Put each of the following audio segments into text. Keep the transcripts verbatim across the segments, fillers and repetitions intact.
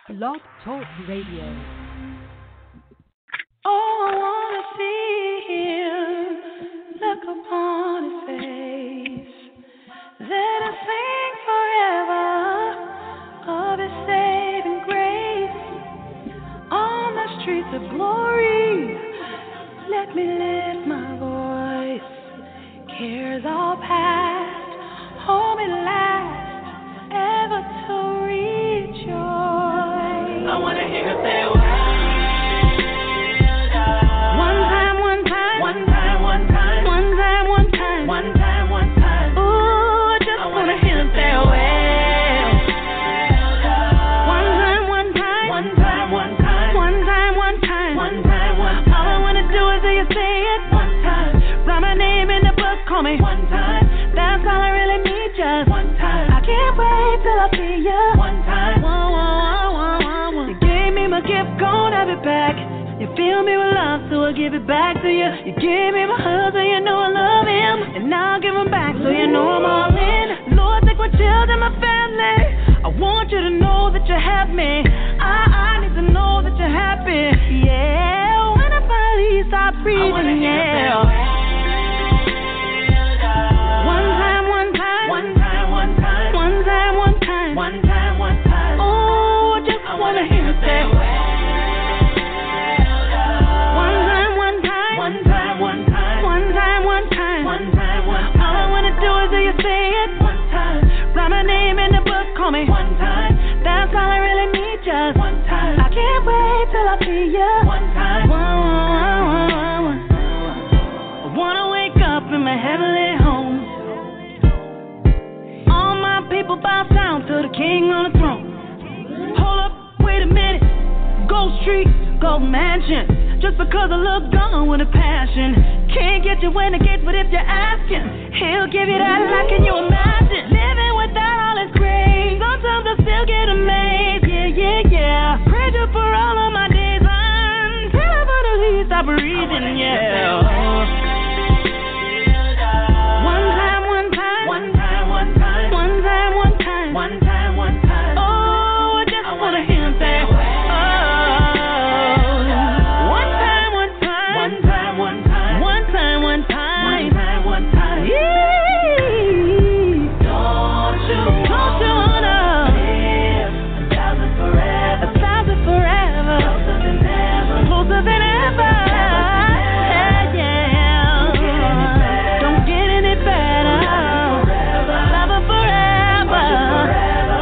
Blog Talk Radio. Oh, I wanna see him, look upon his face. Let us sing forever of his saving grace. On the streets of glory, let me lift my voice. Cares all past, home at last, ever to rejoice. I wanna hear her say, well done. One time, one time, One time, one time, one time, one time, one time, one time. Ooh, I just I wanna wanna hear him say, well done. One time, one time, One time, one time, one time, one time, one time, one All I time. wanna do is hear you say it. One time, Write my name in the book, call me. one time, That's all I really need, just one time, I can't wait till I see you. one time. Whoa, whoa, whoa, whoa, whoa, whoa. You gave me my gift, gon' have it back. You fill me with love, so I give it back to you. You gave me my husband, so you know I love him. And now I give him back, so you know I'm all in. Lord, take my children, my family. I want you to know that you have me. I, I need to know that you're happy. Yeah, when I finally stop I wanna breathing, hear her say, yeah. well done. One time, one time, One time, one time, one time, one time. one time, one time. Oh, I just I wanna wanna hear hear you her say, say, well one done. time, one time, One time, one time, one time, one time. one time, one All I time. wanna do is hear you say it. One time, Write my name in the book, call me. one time, That's all I really need, just one time, I can't wait till I see you. one time. Whoa, whoa, whoa, whoa, whoa. I wanna wake up in my heavenly home. All my people bow down to the King on the throne. Hold up, wait a minute. Gold Street, Gold Mansion. Just because I look gone with a passion. Can't get you when it gets, but if you're asking, he'll give you that. Like, can you imagine living without all his grace? Sometimes I still get amazed. Yeah, yeah, yeah. Praise you for all of my days until I finally stop breathing. Yeah. One time, one time, One time, one time, one time, one time. one time, one time. Oh, I just I wanna wanna hear him hear say, him oh. say, One time, one time, One time, one time, one time, one one time. time, one time. Yeah. Don't you Don't you wanna live a thousand a forever, thousand forever, closer than ever, closer than ever? Yeah, yeah. Don't get any better. forever, Love her forever. forever.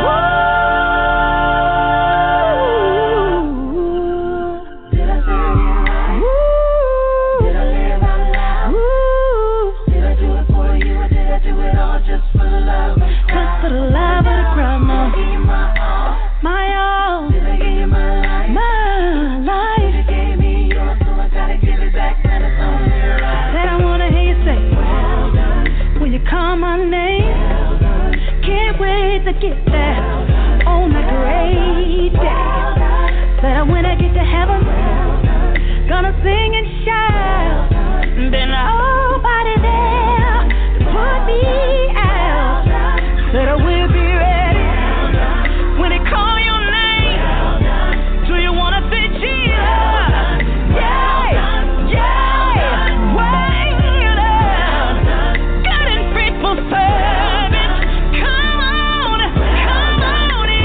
Did I say it right? Did I live out loud? Did I do it for you or did I do it all just for the love of the Just crowd? for the love of the crowd, Did I no. give you my all? My all, Did I give you my life? my You life. gave me yours, so I gotta give it back, and it's only right. Said I wanna hear you say, Well done, when you call my name, well done, can't wait to get there on that great day. Said I when I get to heaven, gonna sing and shout. Then nobody there to put me out. Said I will be ready when they call your name. Do you wanna say Jesus? Yeah, yeah, well done, good and faithful servant. Come on, come on in,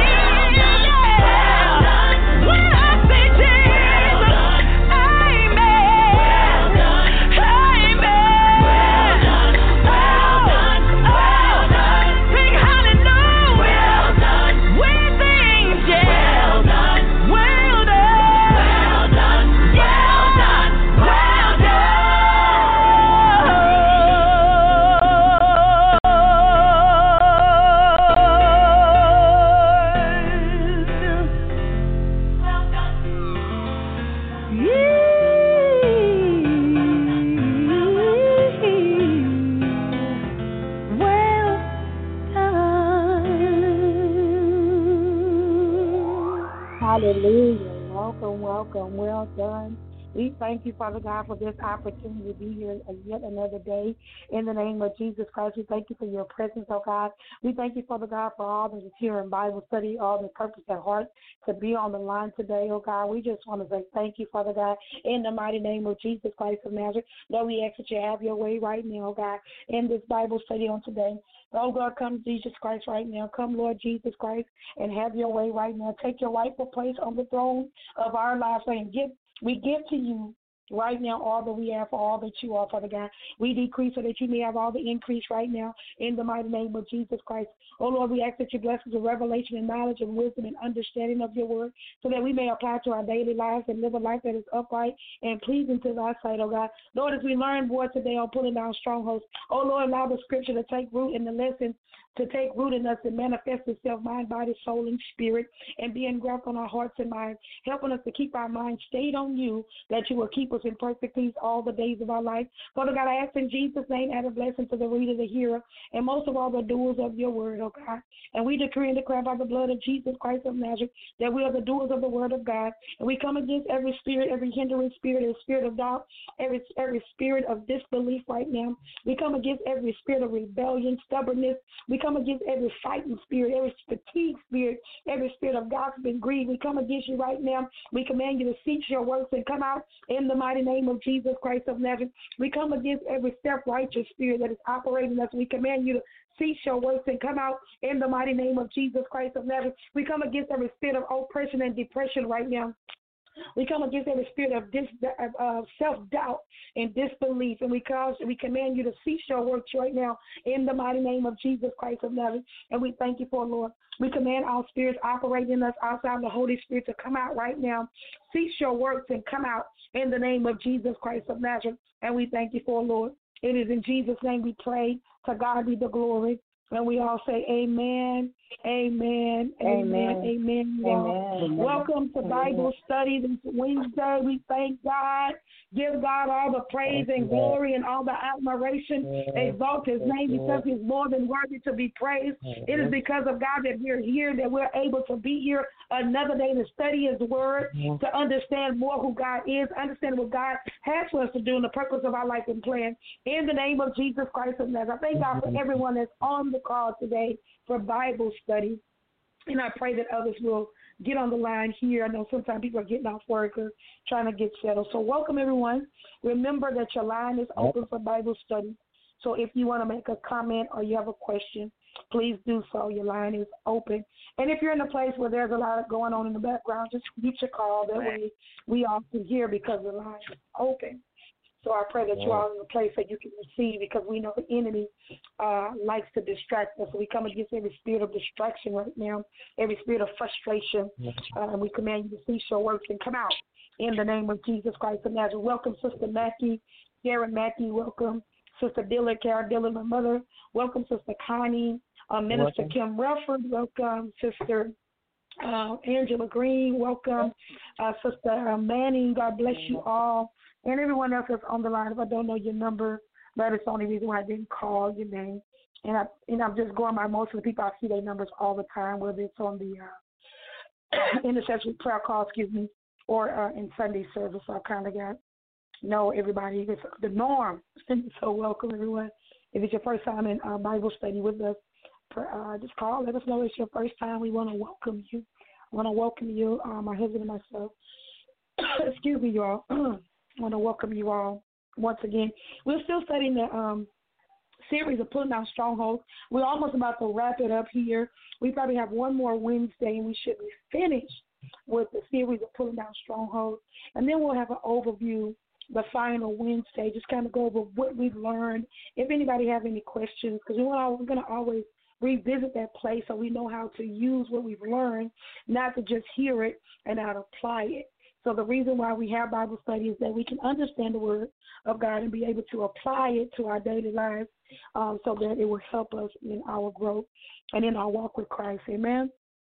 yeah. When I say Jesus, amen, Hallelujah. Welcome, welcome. Well done. We thank you, Father God, for this opportunity to be here yet another day. In the name of Jesus Christ, we thank you for your presence, oh God. We thank you, Father God, for all that is here in Bible study, all the purpose and heart to be on the line today, oh God. We just want to say thank you, Father God, in the mighty name of Jesus Christ of Nazareth. Lord, we ask that you have your way right now, oh God, in this Bible study on today. Oh God, come Jesus Christ right now. Come, Lord Jesus Christ, and have your way right now. Take your rightful place on the throne of our lives and give we give to you right now all that we have for all that you are, Father God. We decrease so that you may have all the increase right now in the mighty name of Jesus Christ. Oh, Lord, we ask that you bless us with revelation and knowledge and wisdom and understanding of your word so that we may apply to our daily lives and live a life that is upright and pleasing to thy sight, oh God. Lord, as we learn more today on pulling down strongholds, oh, Lord, allow the scripture to take root in the lesson, to take root in us and manifest itself, mind, body, soul, and spirit, and be engrafted on our hearts and minds, helping us to keep our minds stayed on you, that you will keep us in perfect peace all the days of our life. Father God, I ask in Jesus' name, add a blessing to the reader, the hearer, and most of all the doers of your word, oh God. And we decree and declare by the blood of Jesus Christ of Nazareth that we are the doers of the word of God. And we come against every spirit, every hindering spirit, every spirit of doubt, every, every spirit of disbelief right now. We come against every spirit of rebellion, stubbornness. We come against every fighting spirit, every fatigue spirit, every spirit of gossip and greed. We come against you right now. We command you to cease your works and come out in the mighty name of Jesus Christ of Nazareth. We come against every self-righteous spirit that is operating us. We command you to cease your works and come out in the mighty name of Jesus Christ of Nazareth. We come against every spirit of oppression and depression right now. We come against every spirit of dis, uh, self-doubt and disbelief, and we cause, we command you to cease your works right now in the mighty name of Jesus Christ of Nazareth, and we thank you for, Lord. We command all spirits operating in us outside the Holy Spirit to come out right now. Cease your works and come out in the name of Jesus Christ of Nazareth, and we thank you for, Lord. It is in Jesus' name we pray. To God be the glory. And we all say amen, amen, amen, amen. amen, amen. Welcome to Bible study this Wednesday. We thank God. Give God all the praise and glory and all the admiration. Exalt his name because he's more than worthy to be praised. It is because of God that we're here, that we're able to be here another day to study his word, to understand more who God is, understand what God has for us to do and the purpose of our life and plan. In the name of Jesus Christ of Nazareth, I thank God for everyone that's on the call today for Bible study. And I pray that others will get on the line here. I know sometimes people are getting off work or trying to get settled. So welcome, everyone. Remember that your line is open for Bible study. So if you want to make a comment or you have a question, please do so. Your line is open. And if you're in a place where there's a lot going on in the background, just mute your call. That way we all can hear because the line is open. So I pray that you are in a place that you can receive, because we know the enemy uh, likes to distract us. So we come against every spirit of distraction right now, every spirit of frustration, uh, and we command you to cease your works and come out in the name of Jesus Christ of Nazareth. Welcome, Sister Mackie, Karen Mackie. Welcome, Sister Dillard, Karen Dillard, my mother. Welcome, Sister Connie, uh, Minister welcome. Kim Rufford. Welcome, Sister uh, Angela Green. Welcome, uh, Sister Manning. God bless you all. And everyone else that's on the line, if I don't know your number, that is the only reason why I didn't call your name. And, I, and I'm just going by most of the people, I see their numbers all the time, whether it's on the uh, intercessory prayer call, excuse me, or uh, in Sunday service. So I kind of got know everybody. It's the norm. So welcome, everyone. If it's your first time in uh, Bible study with us, uh, just call. Let us know it's your first time. We want to welcome you. I want to welcome you, uh, my husband and myself. Excuse me, y'all. I want to welcome you all once again. We're still studying the um, series of Pulling Down Strongholds. We're almost about to wrap it up here. We probably have one more Wednesday, and we should be finished with the series of Pulling Down Strongholds. And then we'll have an overview the final Wednesday, just kind of go over what we've learned. If anybody have any questions, because we want we're going to always revisit that place so we know how to use what we've learned, not to just hear it and not apply it. So the reason why we have Bible study is that we can understand the Word of God and be able to apply it to our daily lives, um, so that it will help us in our growth and in our walk with Christ. Amen?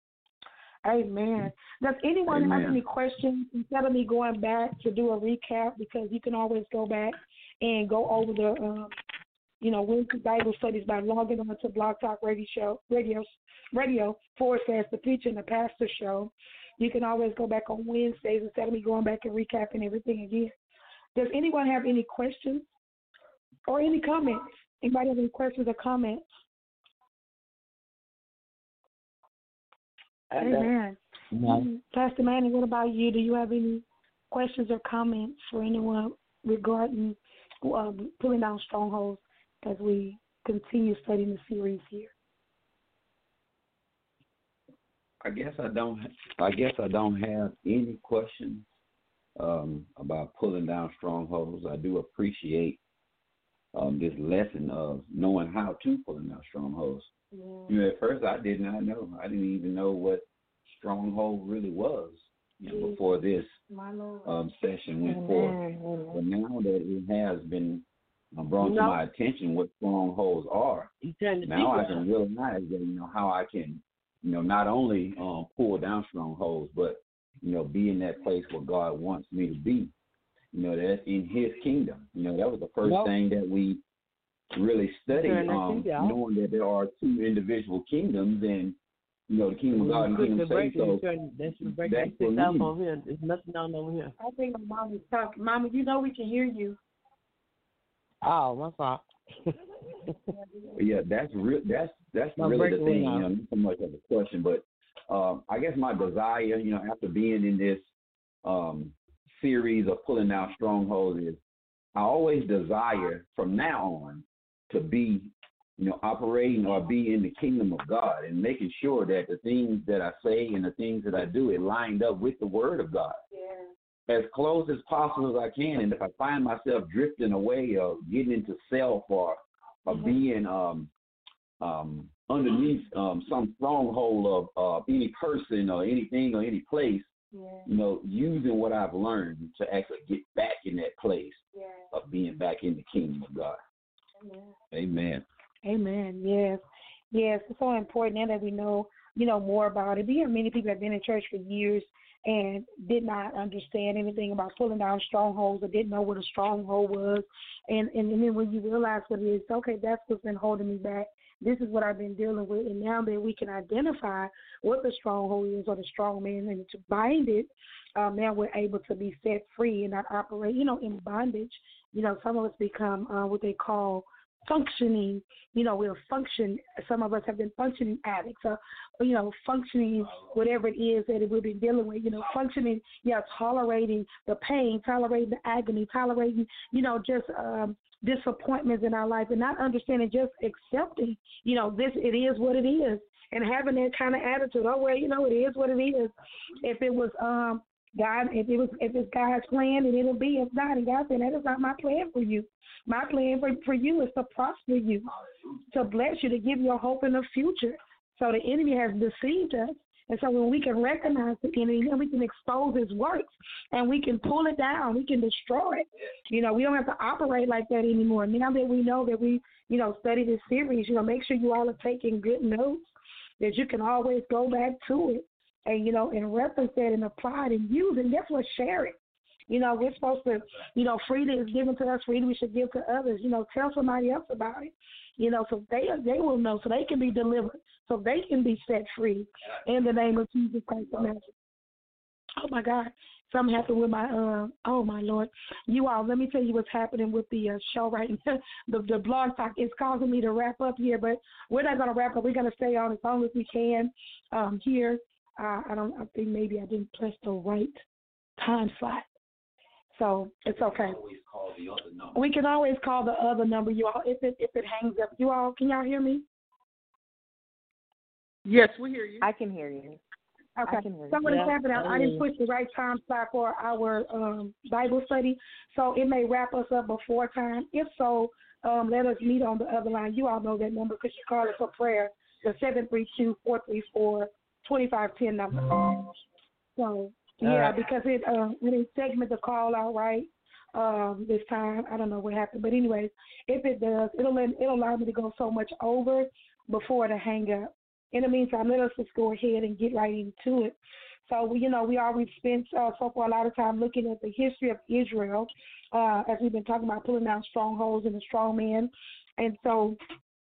Amen. Does anyone Amen. have any questions instead of me going back to do a recap? Because you can always go back and go over the um, you know, Wednesday Bible studies by logging on to Blog Talk Radio Show, radio, radio forward slash the Preacher and the Pastor Show. You can always go back on Wednesdays instead of me going back and recapping everything again. Does anyone have any questions or any comments? Anybody have any questions or comments? Amen. No. Pastor Manny, what about you? Do you have any questions or comments for anyone regarding um, pulling down strongholds as we continue studying the series here? I guess I don't. I guess I don't have any questions um, about pulling down strongholds. I do appreciate um, this lesson of knowing how to pull down strongholds. Yeah. You know, at first I did not know. I didn't even know what stronghold really was. You know, before this um, session went forth. But now that it has been uh, brought no. to my attention what strongholds are, now I can realize that, you know, how I can, you know, not only um, pull down strongholds, but, you know, be in that place where God wants me to be. You know, that's in His kingdom. You know, that was the first nope. thing that we really studied, um, knowing that there are two individual kingdoms, and you know, the kingdom of God and the kingdom of Satan. So that's the break that six out over here. There's nothing down over here. I think my mom is talking. Mama, you know we can hear you. Oh, my fault. Yeah, that's real. That's that's my really the thing. You know, not so much of a question, but um, I guess my desire, you know, after being in this um, series of pulling out strongholds, is I always desire from now on to be, you know, operating or be in the kingdom of God and making sure that the things that I say and the things that I do, it lined up with the word of God. Yeah. As close as possible as I can. And if I find myself drifting away or getting into self or, or mm-hmm. being um, um, underneath um, some stronghold of uh, any person or anything or any place, yeah. you know, using what I've learned to actually get back in that place yeah. of being back in the kingdom of God. Amen. Amen. Amen. Yes. Yes. It's so important now that we know, you know, more about it. Because many people have been in church for years and did not understand anything about pulling down strongholds or didn't know what a stronghold was. And, and, and then when you realize what it is, okay, that's what's been holding me back. This is what I've been dealing with. And now that we can identify what the stronghold is or the strong man and to bind it, um, now we're able to be set free and not operate, you know, in bondage. You know, some of us become uh, what they call functioning, you know, we'll function. Some of us have been functioning addicts, or, you know, functioning whatever it is that we've been dealing with, you know, functioning, yeah, tolerating the pain, tolerating the agony, tolerating, you know, just um, disappointments in our life and not understanding, just accepting, you know, this, it is what it is, and having that kind of attitude. Oh, well, you know, it is what it is. If it was, um, God, if it was, if it's God's plan, then it'll be. If not, and God said, that is not my plan for you. My plan for, for you is to prosper you, to bless you, to give you a hope in the future. So the enemy has deceived us. And so when we can recognize the enemy, then we can expose his works, and we can pull it down. We can destroy it. You know, we don't have to operate like that anymore. Now that we know that we, you know, study this series, you know, make sure you all are taking good notes, that you can always go back to it. And, you know, and reference that and apply it and use it. And that's what share it. You know, we're supposed to, you know, freely is given to us, freely we should give to others. You know, tell somebody else about it, you know, so they they will know, so they can be delivered, so they can be set free in the name of Jesus Christ of Nazareth. Oh, my God. Something happened with my, uh, oh, my Lord. You all, let me tell you what's happening with the uh, show right now. the, the blog talk is causing me to wrap up here, but we're not going to wrap up. We're going to stay on as long as we can um, here. Uh, I don't. I think maybe I didn't press the right time slot, so it's okay. We can always call the other number, you all, if it if it hangs up. You all, can y'all hear me? Yes, we hear you. I can hear you. Okay. I can hear you. Something's Yeah, happened. I, I didn't push the right time slot for our um, Bible study, so it may wrap us up before time. If so, um, let us meet on the other line. You all know that number because you call it for prayer. The seven three two four three four. twenty-five ten number. So, yeah, uh, because it uh, we didn't segment the call out right um, this time. I don't know what happened. But anyways, if it does, it'll, let, it'll allow me to go so much over before the hang up. In the meantime, let us just go ahead and get right into it. So, you know, we always spent uh, so far a lot of time looking at the history of Israel uh, as we've been talking about pulling down strongholds and the strong man. And so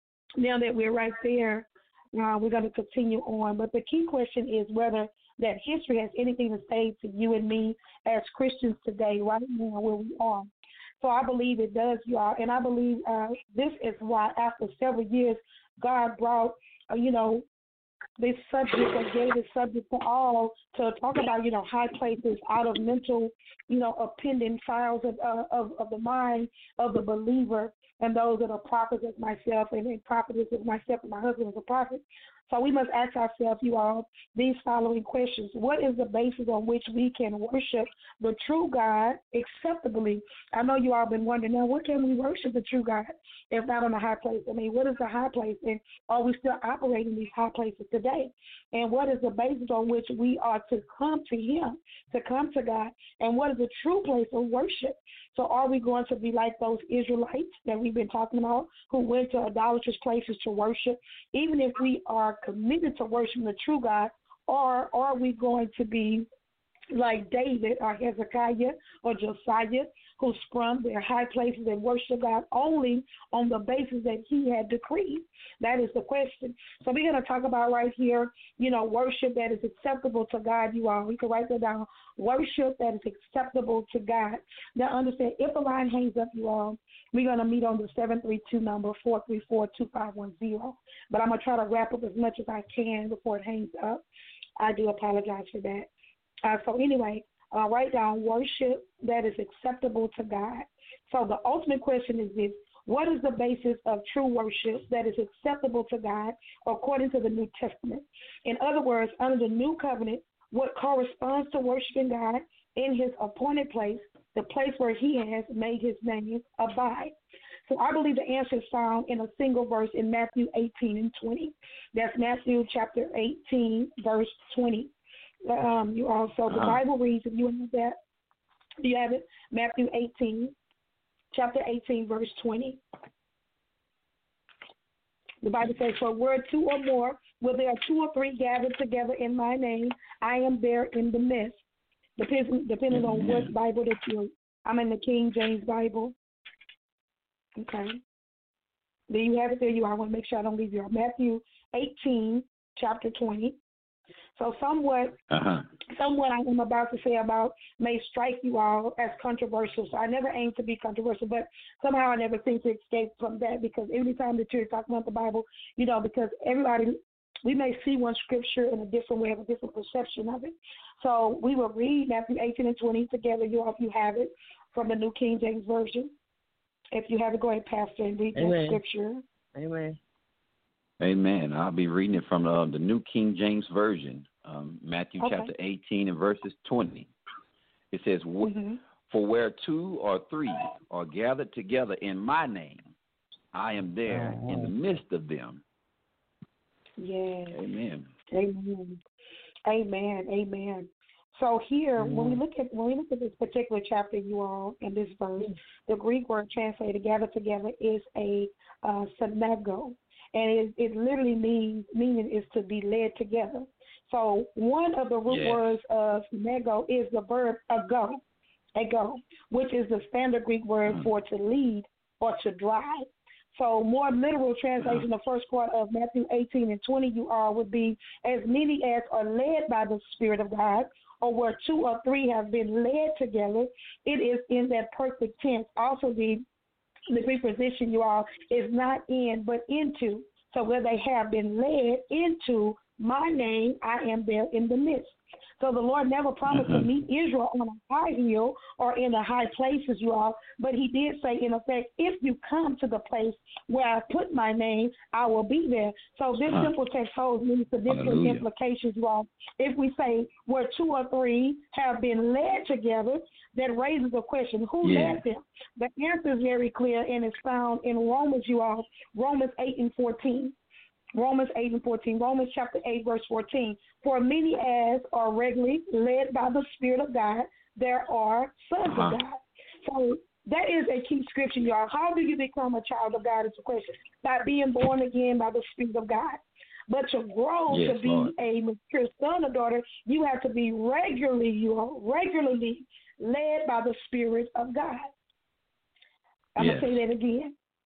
now that we're right there, uh, we're going to continue on. But the key question is whether that history has anything to say to you and me as Christians today, right now where we are. So I believe it does, y'all. And I believe uh, this is why after several years, God brought, uh, you know, this subject or gave this subject to all to talk about, you know, high places out of mental, you know, appending files of, uh, of, of the mind of the believer and those that are prophets as myself and, and prophetess as myself and my husband is a prophet. So we must ask ourselves, you all, these following questions. What is the basis on which we can worship the true God acceptably? I know you all been wondering, now, what can we worship the true God if not on a high place? I mean, what is the high place, and are we still operating these high places today? And what is the basis on which we are to come to him, to come to God? And what is the true place of worship? So are we going to be like those Israelites that we've been talking about who went to idolatrous places to worship, even if we are committed to worshiping the true God, or are we going to be like David or Hezekiah or Josiah, who sprung their high places and worship God only on the basis that he had decreed? That is the question. So we're going to talk about right here, you know, worship that is acceptable to God, you all. We can write that down. Worship that is acceptable to God. Now understand, if the line hangs up, you all, we're going to meet on the seven three two number, four three four, two five one zero. But I'm going to try to wrap up as much as I can before it hangs up. I do apologize for that. Uh, so anyway, uh, write down worship that is acceptable to God. So the ultimate question is this: what is the basis of true worship that is acceptable to God according to the New Testament? In other words, under the new covenant, what corresponds to worshiping God in his appointed place, the place where he has made his name abide. So I believe the answer is found in a single verse in Matthew eighteen and twenty. That's Matthew chapter eighteen, verse twenty. Um, you also, the Bible reads, if you have that, do you have it? Matthew eighteen, chapter eighteen, verse twenty. The Bible says, for where two or more, where there are two or three gathered together in my name, I am there in the midst. Depending, depending on what Bible that you're, I'm in the King James Bible. Okay. Do you have it there? You are. I want to make sure I don't leave you out. Matthew eighteen, chapter twenty. So somewhat, uh-huh. somewhat I am about to say about may strike you all as controversial. So I never aim to be controversial, but somehow I never seem to escape from that, because every time that you're talking about the Bible, you know, because everybody, we may see one scripture in a different way, have a different perception of it. So we will read Matthew eighteen and twenty together, you all, if you have it, from the New King James Version. If you have it, go ahead, Pastor, and read that scripture. Amen. Amen. I'll be reading it from uh, the New King James Version, um, Matthew okay. chapter eighteen and verses twenty. It says, mm-hmm. for where two or three are gathered together in my name, I am there uh-huh. in the midst of them. Yes. Amen. Amen. Amen. Amen. So here, mm-hmm. when we look at when we look at this particular chapter, you all, in this verse, the Greek word translated "gather together" is a uh, synagogue. And it, it literally means, meaning is to be led together. So one of the root yes. words of nego is the verb ago, ago, which is the standard Greek word mm. for to lead or to drive. So more literal translation, the first part of Matthew eighteen and twenty, you all would be, as many as are led by the Spirit of God, or where two or three have been led together. It is in that perfect tense. Also the The Greek position, you all, is not in, but into. So where they have been led into my name, I am there in the midst. So the Lord never promised mm-hmm. to meet Israel on a high hill or in the high places, you all, but he did say, in effect, if you come to the place where I put my name, I will be there. So this uh-huh. simple text holds many significant Hallelujah. implications, you all. If we say where two or three have been led together, that raises the question, who yeah. led them? The answer is very clear, and it's found in Romans, you all, Romans eight and fourteen. Romans eight and fourteen, Romans chapter eight, verse fourteen. For many as are regularly led by the Spirit of God, there are sons uh-huh. of God. So that is a key scripture, y'all. How do you become a child of God is the question. By being born again by the Spirit of God. But to grow yes, to be Lord. a mature son or daughter, you have to be regularly, you are regularly led by the Spirit of God. I'm yes. going to say that again.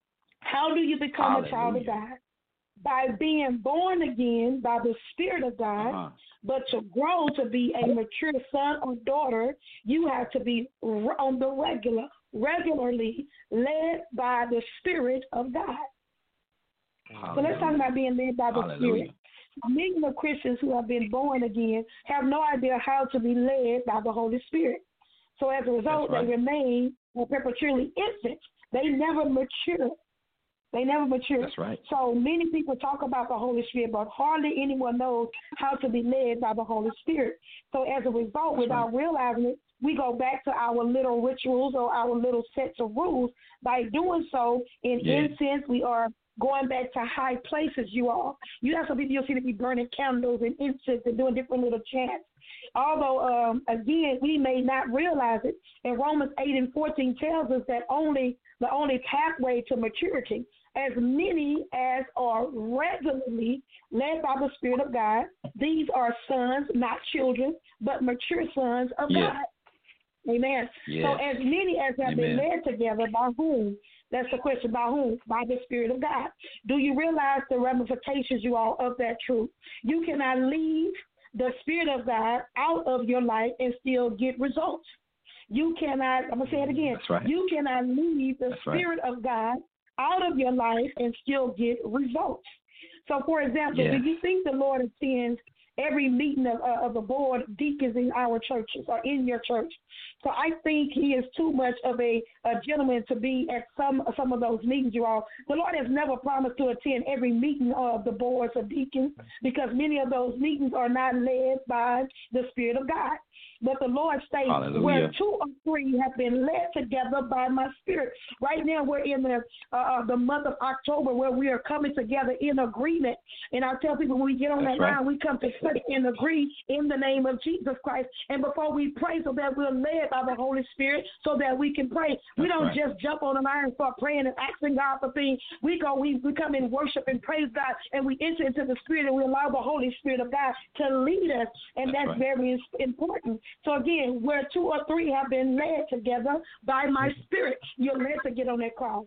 How do you become Hallelujah. a child of God? By being born again by the Spirit of God, Uh-huh. but to grow to be a mature son or daughter, you have to be on the regular, regularly led by the Spirit of God. Hallelujah. So let's talk about being led by the Hallelujah. Spirit. Many of Christians who have been born again have no idea how to be led by the Holy Spirit. So as a result, That's right. they remain perpetually infants. They never mature. They never mature. That's right. So many people talk about the Holy Spirit, but hardly anyone knows how to be led by the Holy Spirit. So as a result, That's without right. realizing it, we go back to our little rituals or our little sets of rules. By doing so, in Yeah. incense, we are going back to high places, you all. You have some people you'll see that be burning candles and incense and doing different little chants. Although, um, again, we may not realize it, and Romans eight and fourteen tells us that only the only pathway to maturity, as many as are regularly led by the Spirit of God, these are sons, not children, but mature sons of Yes. God. Amen. Yes. So as many as have been Amen. led together, by whom? That's the question, by whom? By the Spirit of God. Do you realize the ramifications, you all, of that truth? You cannot leave the Spirit of God out of your life and still get results. You cannot, I'm going to say it again. That's right. You cannot leave the That's right. Spirit of God out of your life and still get results. So, for example, Yes. do you think the Lord attends every meeting of, uh, of the board of deacons in our churches or in your church? So I think he is too much of a, a gentleman to be at some some of those meetings, you all. The Lord has never promised to attend every meeting of the boards of deacons because many of those meetings are not led by the Spirit of God. But the Lord states, Hallelujah. where two or three have been led together by my Spirit. Right now we're in the uh, the month of October where we are coming together in agreement. And I tell people when we get on That's that right. line, we come to touch and agree in the name of Jesus Christ. And before we pray, so that we're led by the Holy Spirit so that we can pray. We That's don't right. just jump on the line and start praying and asking God for things. We go, we, we come in worship and praise God, and we enter into the Spirit, and we allow the Holy Spirit of God to lead us. And That's that's, right. very important. So again, where two or three have been led together by my Spirit, you're led to get on that cross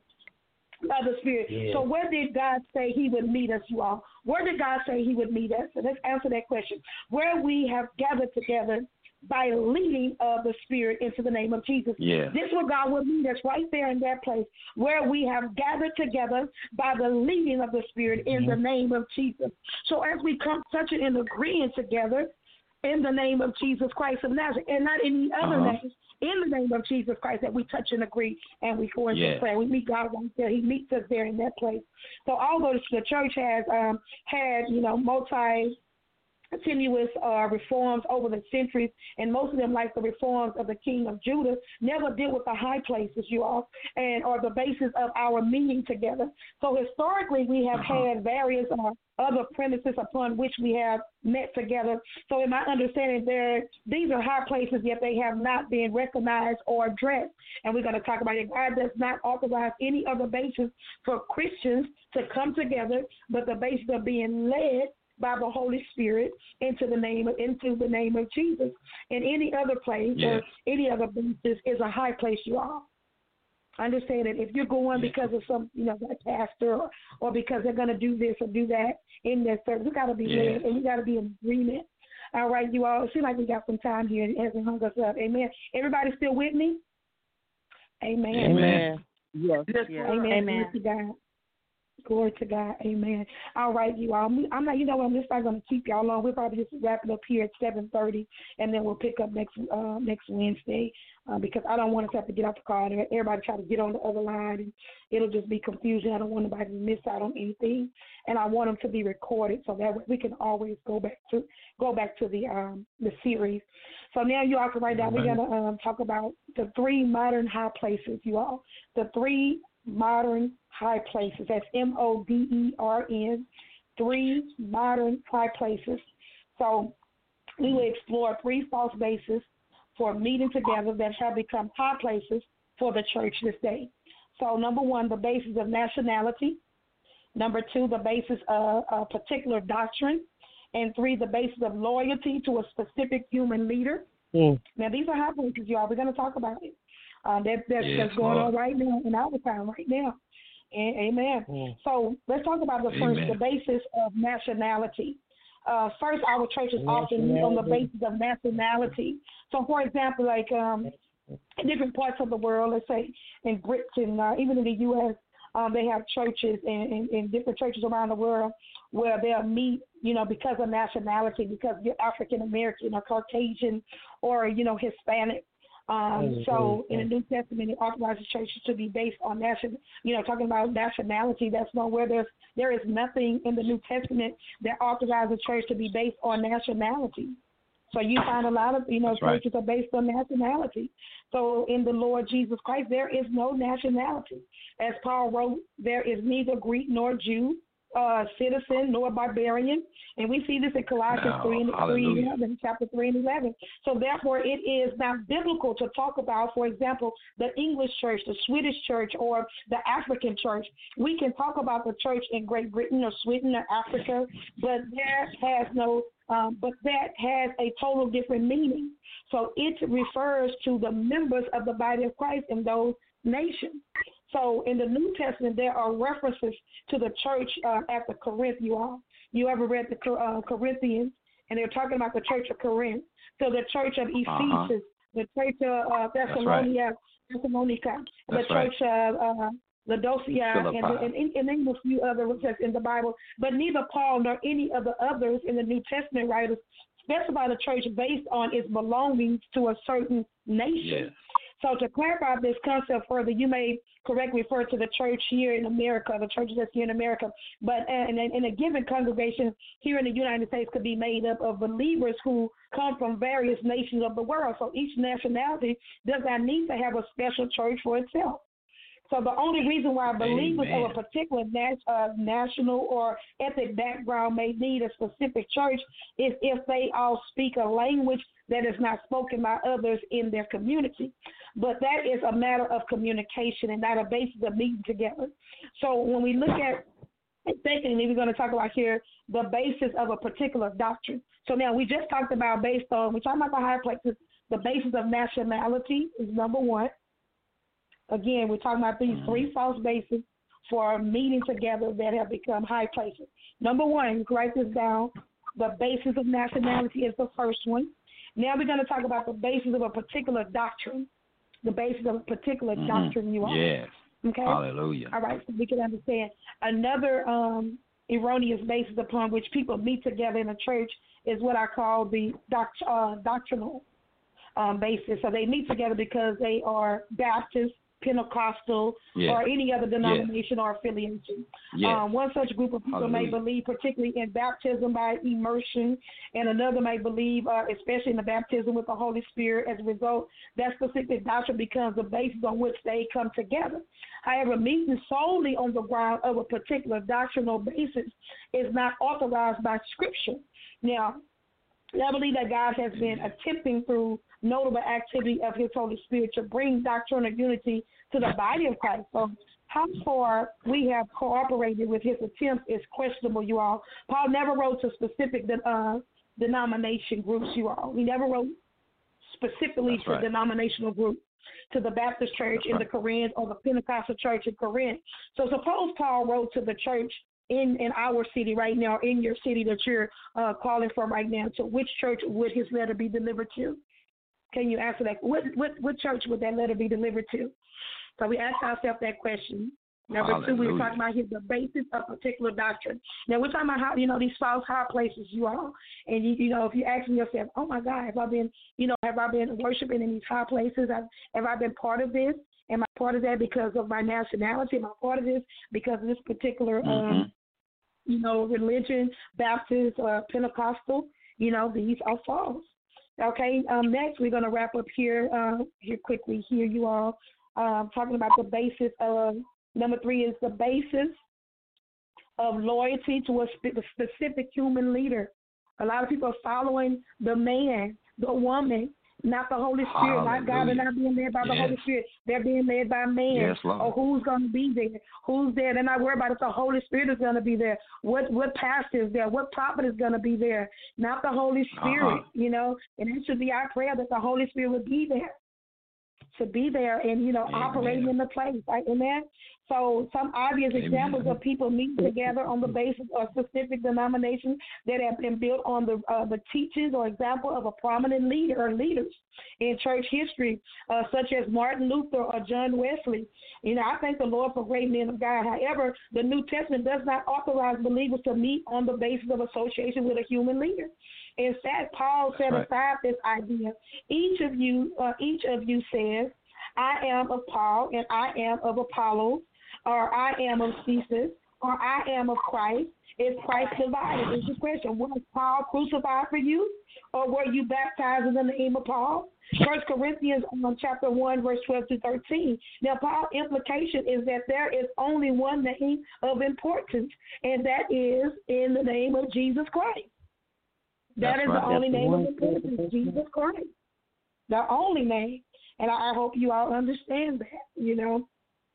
by the Spirit. Yeah. So where did God say he would meet us, you all? Where did God say he would meet us? So let's answer that question. Where we have gathered together by leading of the Spirit into the name of Jesus. Yeah. This is where God will meet us, right there in that place where we have gathered together by the leading of the Spirit in the name of Jesus. So as we come touching and agreeing together in the name of Jesus Christ of Nazareth, and not any other Uh-huh. name, in the name of Jesus Christ, that we touch and agree and we go into Yes. prayer. We meet God right there. He meets us there in that place. So although the church has um, had, you know, multi continuous uh, reforms over the centuries, and most of them, like the reforms of the King of Judah, never deal with the high places, you all, and are the basis of our meeting together. So historically, we have Uh-huh. had various uh, other premises upon which we have met together. So in my understanding, there these are high places, yet they have not been recognized or addressed. And we're going to talk about it. God does not authorize any other basis for Christians to come together, but the basis of being led by the Holy Spirit into the name of into the name of Jesus. And any other place Yes. or any other basis is a high place, you all. Understand that if you're going Yes. because of some, you know, that pastor or, or because they're going to do this or do that in their service, we got to be Yes. led and we got to be in agreement. All right, you all. It seems like we got some time here. It hasn't hung us up. Amen. Everybody still with me? Amen. Amen. Yes. Yes, yes. Amen. Amen. Glory to God. Glory to God. Amen. All right, you all. I'm not, you know what, I'm just not going to keep y'all long. We'll probably just wrap it up here at seven thirty, and then we'll pick up next uh, next Wednesday uh, because I don't want us to have to get off the call and everybody try to get on the other line, and it'll just be confusion. I don't want anybody to miss out on anything, and I want them to be recorded so that we can always go back to go back to the um, the series. So now you all can write down. We're going to um, talk about the three modern high places, you all. The three modern high places. That's M O D E R N, three modern high places. So we will explore three false bases for meeting together that have become high places for the church this day. So number one, the basis of nationality. Number two, the basis of a particular doctrine. And three, the basis of loyalty to a specific human leader. Mm. Now, these are high places, y'all. We're going to talk about it. Uh, that, that's, Yes, that's going Lord. on right now in our time right now. Amen. Mm. So let's talk about the first, Amen. the basis of nationality. Uh, first, our churches often meet on the basis of nationality. So, for example, like um, in different parts of the world, let's say in Britain, uh, even in the U S, um, they have churches and, and different churches around the world where they'll meet, you know, because of nationality, because you're African American or Caucasian or, you know, Hispanic. Um, mm-hmm. So in the New Testament, it authorizes churches to be based on national, you know, talking about nationality. That's nowhere there's there is nothing in the New Testament that authorizes a church to be based on nationality. So you find a lot of, you know, That's churches right. are based on nationality. So in the Lord Jesus Christ, there is no nationality. As Paul wrote, there is neither Greek nor Jew, uh, citizen nor barbarian. And we see this in Colossians no, three and eleven, chapter three and eleven. So therefore, it is not biblical to talk about, for example, the English church, the Swedish church, or the African church. We can talk about the church in Great Britain or Sweden or Africa, but there has no Um, but that has a total different meaning. So it refers to the members of the body of Christ in those nations. So in the New Testament, there are references to the church uh, at the Corinth. You all, you ever read the uh, Corinthians? And they're talking about the church of Corinth. So the church of Ephesus, uh-huh. the church of uh, Thessalonica, right. Thessalonica, the That's church right. of uh, Laodicea, and, and, and, and name a few other texts in the Bible. But neither Paul nor any of the others in the New Testament writers specify the church based on its belongings to a certain nation. Yes. So to clarify this concept further, you may correctly refer to the church here in America, the churches that's here in America. But in, in a given congregation here in the United States could be made up of believers who come from various nations of the world. So each nationality does not need to have a special church for itself. So the only reason why believers Amen. of a particular nat- uh, national or ethnic background may need a specific church is if they all speak a language that is not spoken by others in their community. But that is a matter of communication and not a basis of meeting together. So when we look at, secondly, we're going to talk about here the basis of a particular doctrine. So now we just talked about based on, we're talking about the high places, the basis of nationality is number one. Again, we're talking about these three false bases for meeting together that have become high places. Number one, you can write this down. The basis of nationality is the first one. Now we're going to talk about the basis of a particular doctrine. The basis of a particular mm-hmm. doctrine you are. Yes. Okay. Hallelujah. All right, so we can understand. Another um, erroneous basis upon which people meet together in a church is what I call the doct- uh, doctrinal um, basis. So they meet together because they are Baptist, Pentecostal, yes. or any other denomination yes. or affiliation. Yes. Um, one such group of people Hallelujah. may believe particularly in baptism by immersion, and another may believe, uh, especially in the baptism with the Holy Spirit. As a result, that specific doctrine becomes the basis on which they come together. However, meeting solely on the ground of a particular doctrinal basis is not authorized by Scripture. Now, I believe that God has been attempting through notable activity of His Holy Spirit to bring doctrinal unity to the body of Christ. So how far we have cooperated with His attempts is questionable, you all. Paul never wrote to specific uh, denomination groups, you all. He never wrote specifically That's to right. denominational groups, to the Baptist church That's in right. the Corinth or the Pentecostal church in Corinth. So suppose Paul wrote to the church in, in our city right now, in your city that you're uh, calling from right now. So which church would his letter be delivered to? Can you answer that? What, what what church would that letter be delivered to? So we asked ourselves that question. Number Hallelujah. two, we were talking about here the basis of particular doctrine. Now we're talking about how, you know, these false high places you are. And, you, you know, if you're asking yourself, oh, my God, have I been, you know, have I been worshiping in these high places? Have, have I been part of this? Am I part of that because of my nationality? Am I part of this because of this particular, mm-hmm. um, you know, religion, Baptist, uh, Pentecostal? You know, these are false. Okay, um, next we're going to wrap up here uh, here quickly here, you all, um, talking about the basis of, number three is the basis of loyalty to a spe- specific human leader. A lot of people are following the man, the woman, not the Holy Spirit, Hallelujah. not God. They're not being led by yes. the Holy Spirit. They're being led by man. Yes, or who's going to be there? Who's there? They're not worried about if the Holy Spirit is going to be there. What what pastor is there? What prophet is going to be there? Not the Holy Spirit, uh-huh. you know. And it should be our prayer that the Holy Spirit would be there. to be there and, you know, Amen. Operating in the place. Right? Amen. So some obvious Amen. Examples of people meeting together on the basis of specific denominations that have been built on the uh, the teachings or example of a prominent leader or leaders in church history, uh, such as Martin Luther or John Wesley. You know, I thank the Lord for great men of God. However, the New Testament does not authorize believers to meet on the basis of association with a human leader. In fact, Paul set right. aside this idea. Each of you, uh, each of you says, "I am of Paul, and I am of Apollos, or I am of Cephas, or I am of Christ." Is Christ divided? Is the question. Was Paul crucified for you, or were you baptized in the name of Paul? First Corinthians um, chapter one, verse twelve to thirteen. Now, Paul's implication is that there is only one name of importance, and that is in the name of Jesus Christ. That That's is right. the only That's name of importance, Jesus Christ. The only name. And I, I hope you all understand that, you know.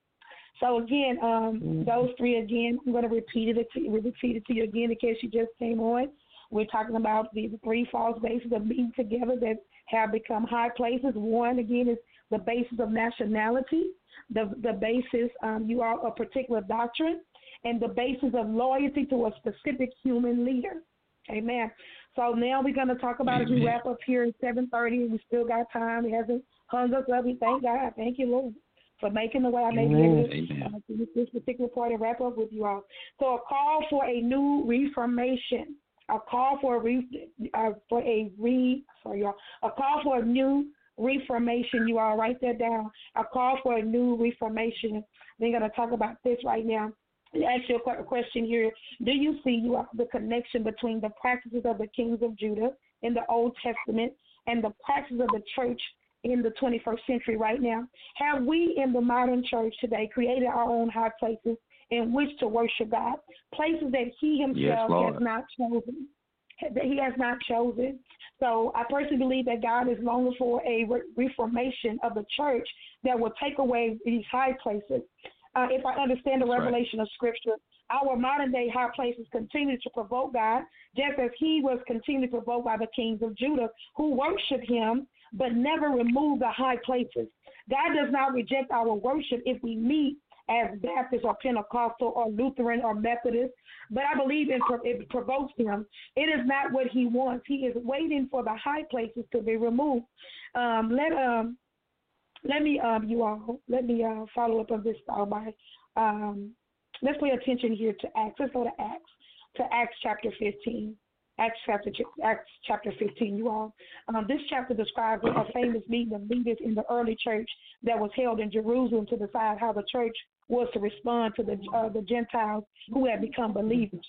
So, again, um, mm-hmm. those three, again, I'm going to repeat it, to, repeat it to you again in case you just came on. We're talking about the, the three false bases of being together that have become high places. One, again, is the basis of nationality, the, the basis, um, you are a particular doctrine, and the basis of loyalty to a specific human leader. Amen. So now we're going to talk about Amen. As we wrap up here at seven thirty. We still got time. It hasn't hung us up. We thank God. Thank you, Lord, for making the way I may be able to uh, finish this particular part and wrap up with you all. So a call for a new reformation. A call for a re, uh, for a re sorry y'all. A call for a new reformation. You all write that down. A call for a new reformation. We're going to talk about this right now. Ask you a question here. Do you see you are the connection between the practices of the kings of Judah in the Old Testament and the practices of the church in the twenty-first century right now? Have we in the modern church today created our own high places in which to worship God, places that he himself yes, has not chosen, that he has not chosen? So I personally believe that God is longing for a re- reformation of the church that will take away these high places. Uh, if I understand the That's revelation right. of Scripture, our modern-day high places continue to provoke God, just as he was continually provoked by the kings of Judah, who worship him but never remove the high places. God does not reject our worship if we meet as Baptist or Pentecostal or Lutheran or Methodist, but I believe it, it provokes him. It is not what he wants. He is waiting for the high places to be removed. Um, let um. Let me, um, you all, let me uh, follow up on this thought by, um, let's pay attention here to Acts. Let's go to Acts, to Acts chapter fifteen. Acts chapter, Acts chapter fifteen, you all. Um, this chapter describes a famous meeting of leaders in the early church that was held in Jerusalem to decide how the church was to respond to the uh, the Gentiles who had become believers.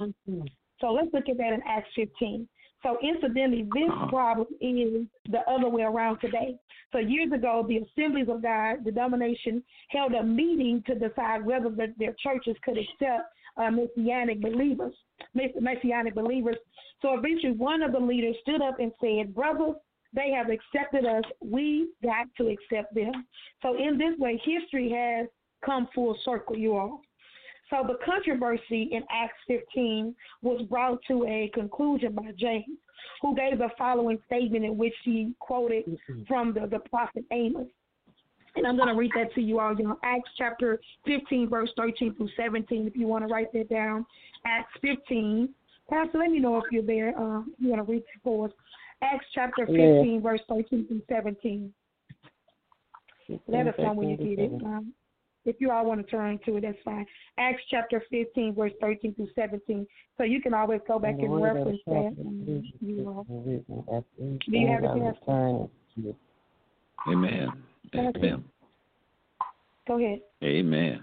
So let's look at that in Acts fifteen. So incidentally, this problem is the other way around today. So years ago, the Assemblies of God, the denomination, held a meeting to decide whether the, their churches could accept uh, Messianic believers, Messianic believers. So eventually, one of the leaders stood up and said, "Brothers, they have accepted us. We got to accept them." So in this way, history has come full circle, you all. So the controversy in Acts fifteen was brought to a conclusion by James, who gave the following statement in which he quoted from the, the prophet Amos. And I'm going to read that to you all. You know, Acts chapter fifteen, verse thirteen through seventeen, if you want to write that down. Acts fifteen. Pastor, let me know if you're there. Uh, you want to read that for us. Acts chapter fifteen, yeah. verse thirteen through seventeen. Let us know when you get it. Um, If you all want to turn to it, that's fine. Acts chapter fifteen, verse thirteen through seventeen. So you can always go back and reference that. Um, you know. Do you have it, Pastor? Amen. Amen. Go ahead. Amen.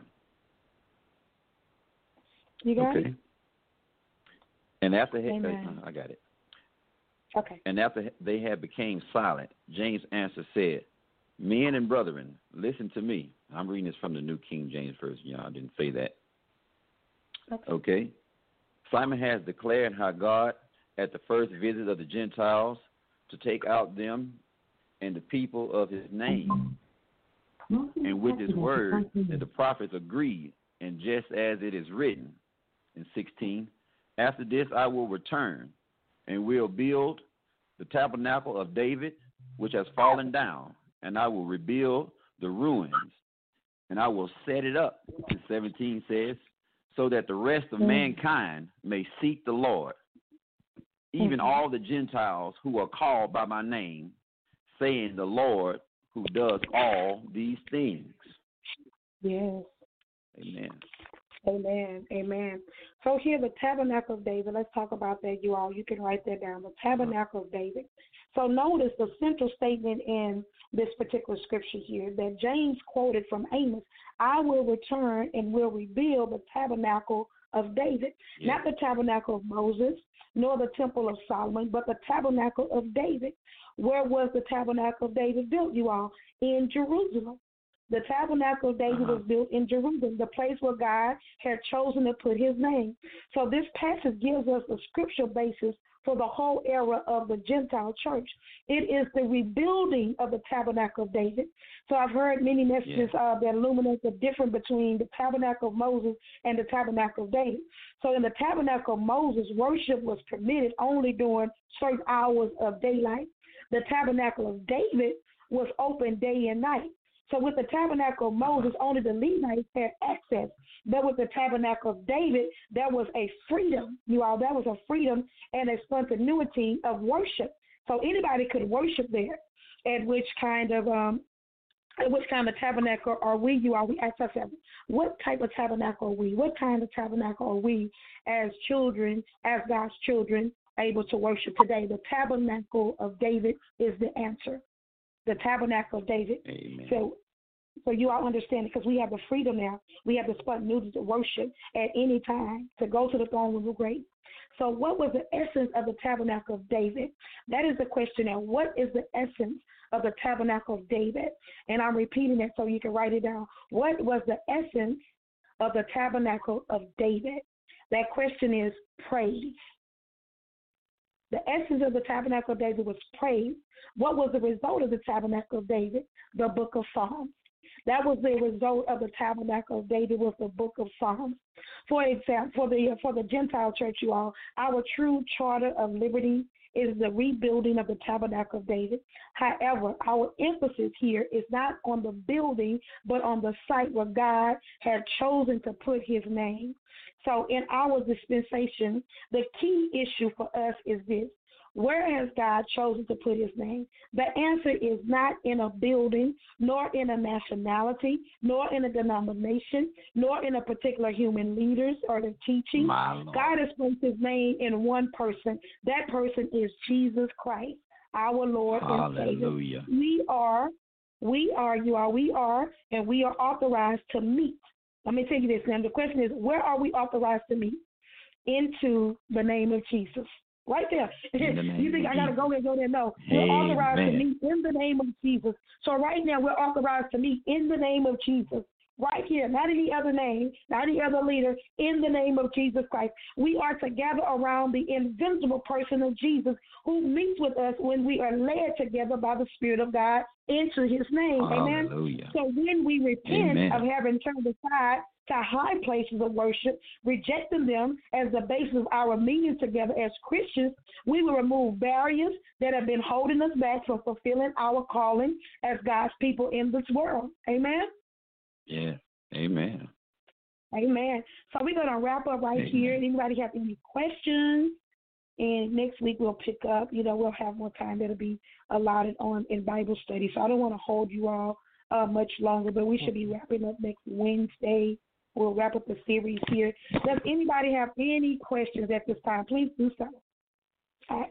You got okay. it? And after he, uh, I got it. Okay. And after they had became silent, James answered, said, "Men and brethren, listen to me." I'm reading this from the New King James Version. Y'all didn't say that. Okay. okay. Simon has declared how God, at the first visit of the Gentiles, to take out them and the people of his name, and with his word that the prophets agreed, and just as it is written in sixteen, after this I will return and will build the tabernacle of David, which has fallen down, and I will rebuild the ruins, and I will set it up, and seventeen says, so that the rest of mankind may seek the Lord, even all the Gentiles who are called by my name, saying the Lord who does all these things. Yes. Amen. Amen. Amen. So here, the Tabernacle of David. Let's talk about that, you all. You can write that down. The Tabernacle of David. So notice the central statement in this particular scripture here that James quoted from Amos. I will return and will rebuild the tabernacle of David, yeah. Not the tabernacle of Moses, nor the temple of Solomon, but the tabernacle of David. Where was the tabernacle of David built, you all? In Jerusalem. The tabernacle of David uh-huh. was built in Jerusalem, the place where God had chosen to put his name. So this passage gives us a scriptural basis for the whole era of the Gentile church. It is the rebuilding of the tabernacle of David. So I've heard many messages yeah. uh, that illuminate the difference between the tabernacle of Moses and the tabernacle of David. So in the tabernacle of Moses, worship was permitted only during certain hours of daylight. The tabernacle of David was open day and night. So with the tabernacle of Moses, only the Levites had access. But with the tabernacle of David, there was a freedom, you all, there was a freedom and a spontaneity of worship. So anybody could worship there. At which kind of um, at which kind of tabernacle are we, you all? We ask ourselves, what type of tabernacle are we? What kind of tabernacle are we as children, as God's children, able to worship today? The tabernacle of David is the answer. The tabernacle of David. Amen. So, so you all understand it, because we have the freedom now. We have the spontaneity to worship at any time, to go to the throne room of grace. So what was the essence of the tabernacle of David? That is the question now. What is the essence of the tabernacle of David? And I'm repeating it so you can write it down. What was the essence of the tabernacle of David? That question is praise. The essence of the tabernacle of David was praise. What was the result of the tabernacle of David? The book of Psalms. That was the result of the tabernacle of David, was the book of Psalms. For example, for the for the Gentile church, you all, our true charter of liberty is the rebuilding of the tabernacle of David. However, our emphasis here is not on the building, but on the site where God had chosen to put his name. So in our dispensation, the key issue for us is this. Where has God chosen to put his name? The answer is not in a building, nor in a nationality, nor in a denomination, nor in a particular human leaders or the teaching. God has put his name in one person. That person is Jesus Christ, our Lord Hallelujah. and Savior. We are, we are, you are, we are, and we are authorized to meet. Let me tell you this now. The question is, where are we authorized to meet? Into the name of Jesus. Right there. You think I got to go there, go there? No. We're Amen. authorized to meet in the name of Jesus. So right now we're authorized to meet in the name of Jesus. Right here, not any other name, not any other leader, in the name of Jesus Christ. We are to gather around the invincible person of Jesus, who meets with us when we are led together by the Spirit of God into his name. Hallelujah. Amen. So when we repent Amen. of having turned aside to high places of worship, rejecting them as the basis of our meeting together as Christians, we will remove barriers that have been holding us back from fulfilling our calling as God's people in this world. Amen? Yeah. Amen. Amen. So we're going to wrap up right Amen. here. Anybody have any questions? And next week we'll pick up. You know, we'll have more time that'll be allotted on in Bible study. So I don't want to hold you all uh, much longer, but we should be wrapping up next Wednesday. We'll wrap up the series here. Does anybody have any questions at this time? Please do so. Ask.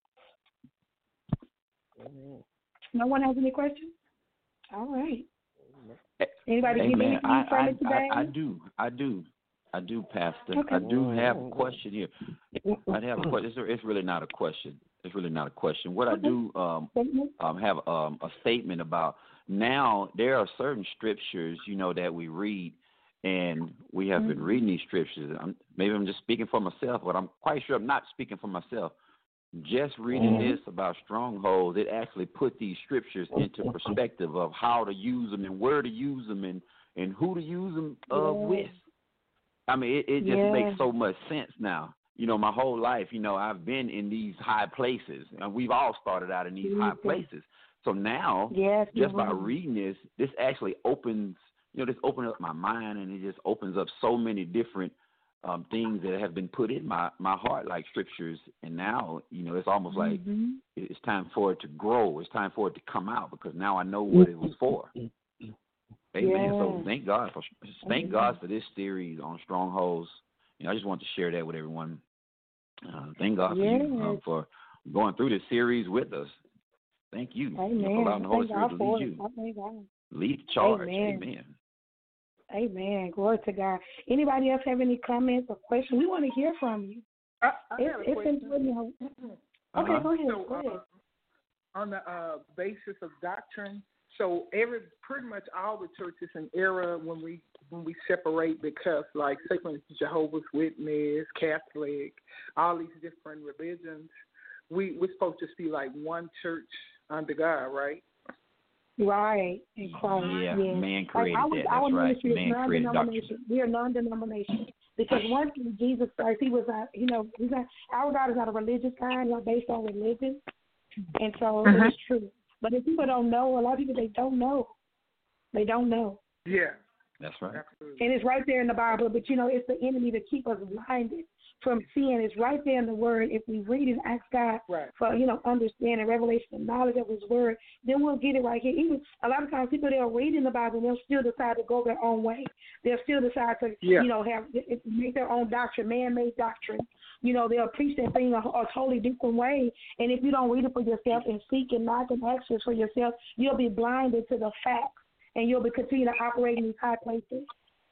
No one has any questions? All right. Anybody hey, give man, anything I, from I, it today? I, I do. I do. I do, Pastor. Okay. I do have a question here. I have a question. It's, it's really not a question. It's really not a question. What I do um, um, have um, a statement about now, there are certain scriptures, you know, that we read, and we have been reading these scriptures. I'm, maybe I'm just speaking for myself, but I'm quite sure I'm not speaking for myself. Just reading mm-hmm. this about strongholds, it actually put these scriptures into perspective of how to use them and where to use them and, and who to use them uh, yeah. with. I mean, it, it just yeah. makes so much sense now. You know, my whole life, you know, I've been in these high places, and we've all started out in these mm-hmm. high places. So now, yes, just by right. reading this, this actually opens, you know, this opens up my mind, and it just opens up so many different um, things that have been put in my, my heart, like scriptures. And now, you know, it's almost like mm-hmm. it's time for it to grow. It's time for it to come out, because now I know what it was for. Amen. Yes. So thank God for thank Amen. God for this series on strongholds. You know, I just want to share that with everyone. Uh, thank God for yes. you um, for going through this series with us. Thank you, Amen. you know, for allowing the Holy Thank Spirit God to lead you. Lead the charge. Amen. Amen. Amen. Glory to God. Anybody else have any comments or questions? We want to hear from you. I, I it's have a it's question. important. Uh-huh. Okay, go ahead. So, Go ahead. Uh, on the uh, basis of doctrine, so every pretty much all the churches in era when we when we separate, because like say for instance Jehovah's Witness, Catholic, all these different religions, we we're supposed to be like one church under God, right? Right. In Christ. Yeah, yes. man created like, that. Our That's right. ministry is Man created doctrine. We are non-denomination. Because once Jesus Christ, he was not, you know, he's not, our God is not a religious God, not based on religion. And so uh-huh. it's true. But if people don't know, a lot of people, they don't know. They don't know. Yeah. That's right. Absolutely. And it's right there in the Bible. But, you know, it's the enemy to keep us blinded from seeing. It's right there in the Word. If we read and ask God right. for, you know, understanding, revelation, and knowledge of His Word, then we'll get it right here. Even a lot of times people, they'll read in the Bible and they'll still decide to go their own way. They'll still decide to, yeah. you know, have make their own doctrine, man-made doctrine. You know, they'll preach that thing a, a totally different way. And if you don't read it for yourself and seek and knock and ask for yourself, you'll be blinded to the facts, and you'll be continue to operate in these high places.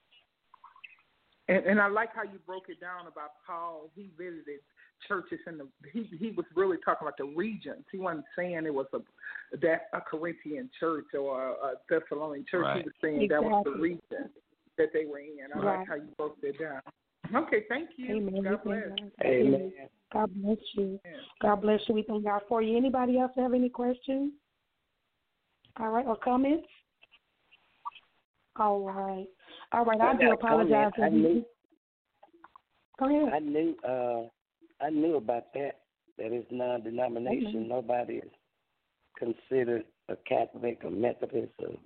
And, and I like how you broke it down about Paul. He visited churches in the. He he was really talking about the regions. He wasn't saying it was a that a Corinthian church or a, a Thessalonian church. Right. He was saying exactly. that was the region that they were in. I right. like how you broke that down. Okay, thank you. Amen. God bless. Amen. God bless you. God bless you. We thank God for you. Anybody else have any questions? All right, or comments? All right. All right, I, I do apologize. I knew, Go ahead. I knew, uh, I knew about that, that it's non-denomination. Mm-hmm. Nobody is considered a Catholic or Methodist or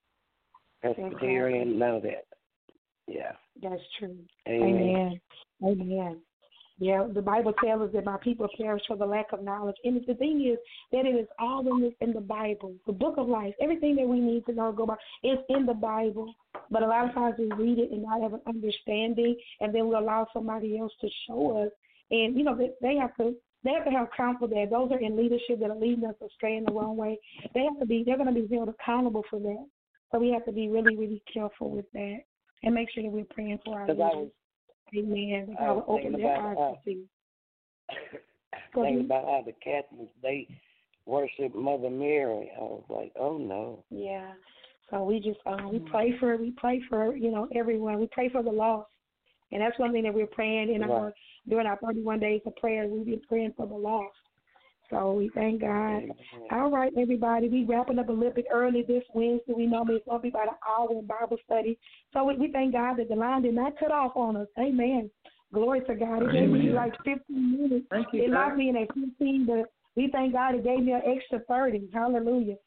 Presbyterian, none of that. Yeah. That's true. Amen. Amen. Amen. Yeah, the Bible tells us that my people perish for the lack of knowledge. And the thing is that it is all in the, in the Bible, the book of life. Everything that we need to know go by is in the Bible. But a lot of times we read it and not have an understanding, and then we allow somebody else to show us. And, you know, they, they have to they have to have counsel there. Those are in leadership that are leading us astray in the wrong way. They have to be, they're going to be held accountable for that. So we have to be really, really careful with that and make sure that we're praying for our leaders. Amen. I was open thinking their about, eyes to see. thinking about how the Catholics, they worship Mother Mary. I was like, oh no. Yeah. So we just uh, we pray for we pray for you know everyone. We pray for the lost, and that's one thing that we're praying in our during our thirty-one days of prayer. We've been praying for the lost. So we thank God. Amen. All right, everybody. We wrapping up a little bit early this Wednesday. We normally it's going to be about an hour in Bible study. So we, we thank God that the line did not cut off on us. Amen. Glory to God. It gave me like fifteen minutes. Thank you, it locked me in at fifteen, but we thank God it gave me an extra thirty. Hallelujah.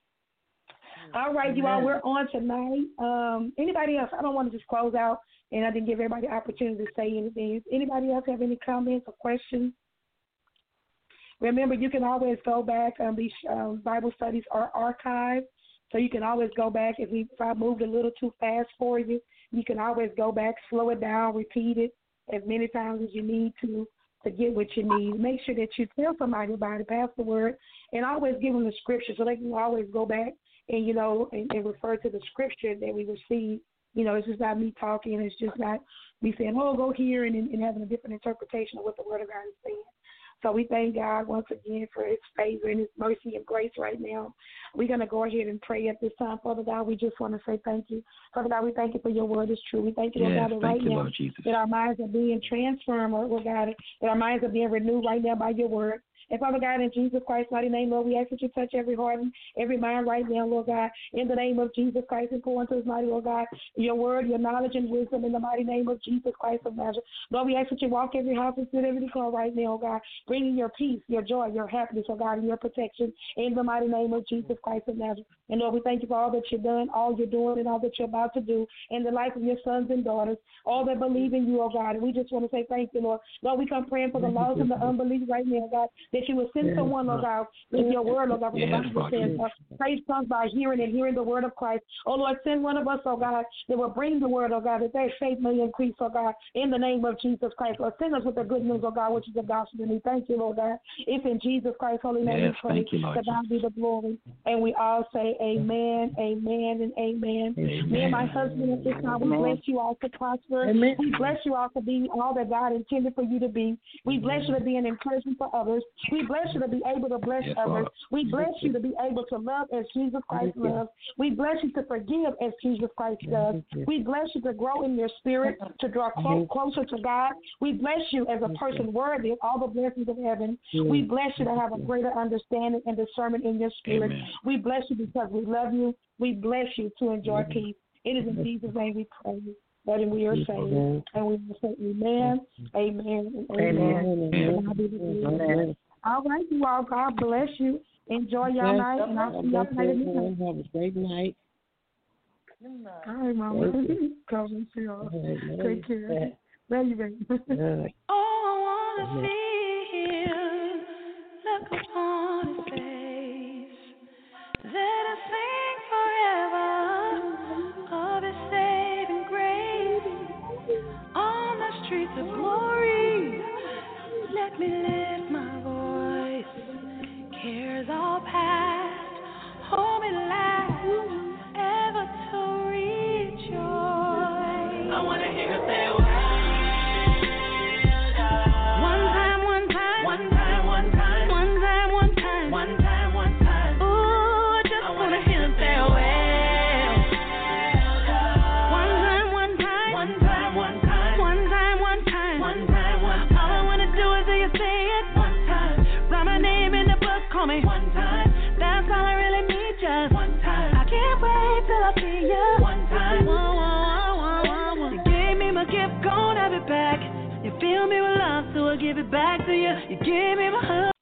All right, you all, we're on tonight. Um, anybody else? I don't want to just close out, and I didn't give everybody the opportunity to say anything. Anybody else have any comments or questions? Remember, you can always go back. Um, these um, Bible studies are archived, so you can always go back. If, we, if I moved a little too fast for you, you can always go back, slow it down, repeat it as many times as you need to to get what you need. Make sure that you tell somebody about it, pass the word, and always give them the scripture so they can always go back and, you know, and, and refer to the scripture that we received. You know, it's just not me talking. It's just not me saying, oh, go here, and, and having a different interpretation of what the word of God is saying. So we thank God once again for his favor and his mercy and grace right now. We're going to go ahead and pray at this time. Father God, we just want to say thank you. Father God, we thank you for your word is true. We thank you, Lord yes, God, that right you, now Lord Jesus. that our minds are being transformed, Lord God, that our minds are being renewed right now by your word. And Father God, in Jesus Christ's mighty name, Lord, we ask that you touch every heart and every mind right now, Lord God, in the name of Jesus Christ, and pour into his mighty, Lord God, your word, your knowledge, and wisdom in the mighty name of Jesus Christ of Nazareth. Lord, we ask that you walk every house and sit every car right now, oh God, bringing your peace, your joy, your happiness, oh God, and your protection in the mighty name of Jesus Christ of Nazareth. And Lord, we thank you for all that you've done, all you're doing, and all that you're about to do in the life of your sons and daughters, all that believe in you, oh God. And we just want to say thank you, Lord. Lord, we come praying for the lost and the unbelief right now, God, that you will send someone, oh God, with your word, oh God, for the Bible says, uh, faith comes by hearing and hearing the word of Christ. Oh Lord, send one of us, oh God, that will bring the word, oh God, that their faith may increase, oh God, in the name of Jesus Christ. Lord, send us with the good news, oh God, which is the gospel. And we thank you, Lord God. It's in Jesus Christ's holy name Yes, we pray. thank you, Lord To God be the glory. And we all say amen, amen, and amen. Amen. Me and my husband at this time, we bless you all to prosper. Amen. We bless you all for being all that God intended for you to be. We bless you to be an encouragement for others. We bless you to be able to bless Yes, others. Lord. We bless you to be able to love as Jesus Christ loves. We bless you to forgive as Jesus Christ does. We bless you to grow in your spirit, to draw close, closer to God. We bless you as a person worthy of all the blessings of heaven. We bless you to have a greater understanding and discernment in your spirit. Amen. We bless you because we love you. We bless you to enjoy peace. It is in Jesus' name we pray. That we are saved. And we will say amen, amen, and amen. Amen. Amen. All right, you all. God bless you. Enjoy your night, and I'll see y'all later. Have a great night. All right, Mama. Come and see y'all. Take care. Love you, baby. Oh, I want to see him look upon his face. Let us sing forever of his saving grace. On the streets of glory, let me lift my voice. Cares all past, hold me last, ever to rejoice. I want to hear her say, well done. One time, one time, one time, one time, one time, one time, one time, one time. Ooh, I just want to hear her say, well done. One time, one time, one time, one time, one time, one time, one time, one time. All I want to do is hear you say it one time. Write my name in the book, call me one time. That's all I really need, just one time. I can't wait till I see you one time. Whoa, whoa, whoa, whoa, whoa. You gave me my gift, gon' have it back. You fill me with love, so I'll give it back to you. You gave me my heart.